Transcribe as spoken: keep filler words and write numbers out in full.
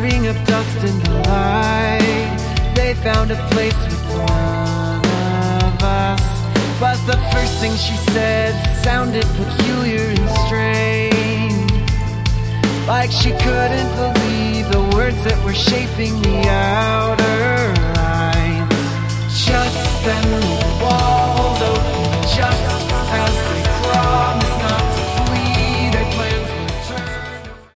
stirring up dust in the light. They found a place with none of us, but the first thing she said sounded peculiar and strange, like she couldn't believe the words that were shaping the outer lines. Just then